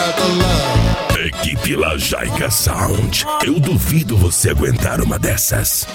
Equipe Lajaica Sound. Eu duvido você aguentar uma dessas.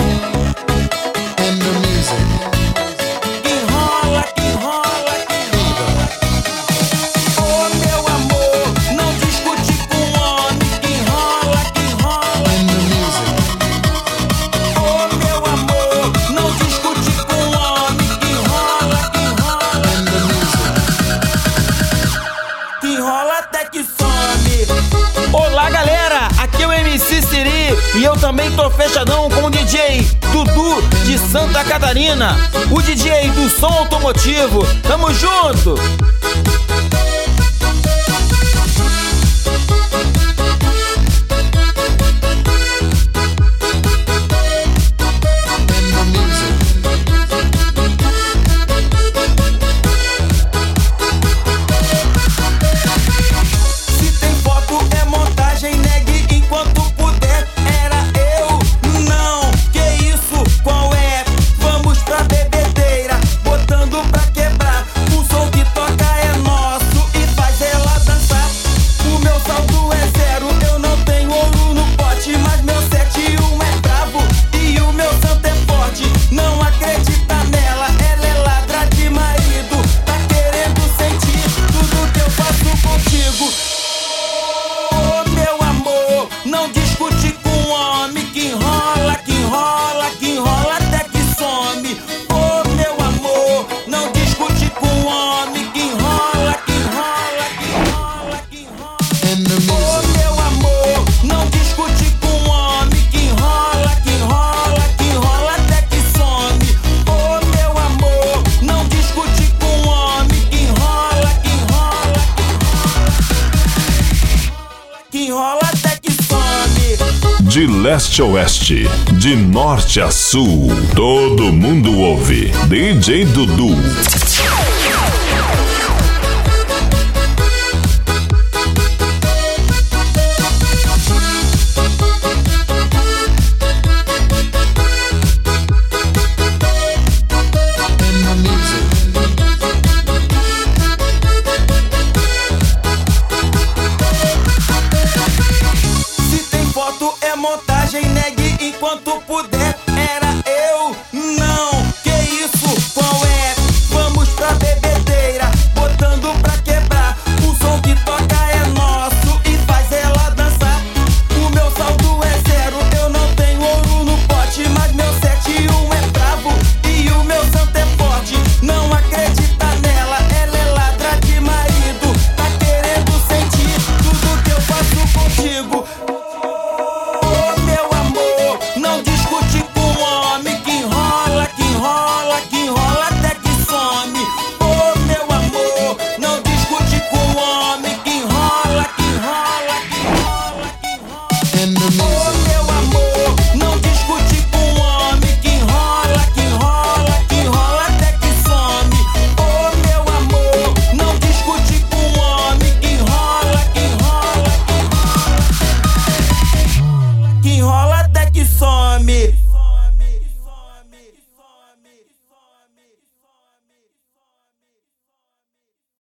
Olá galera, aqui é o MC Siri e eu também tô fechadão com o DJ Dudu de Santa Catarina, o DJ do som automotivo. Tamo junto! De leste a oeste, de norte a sul, todo mundo ouve DJ Dudu.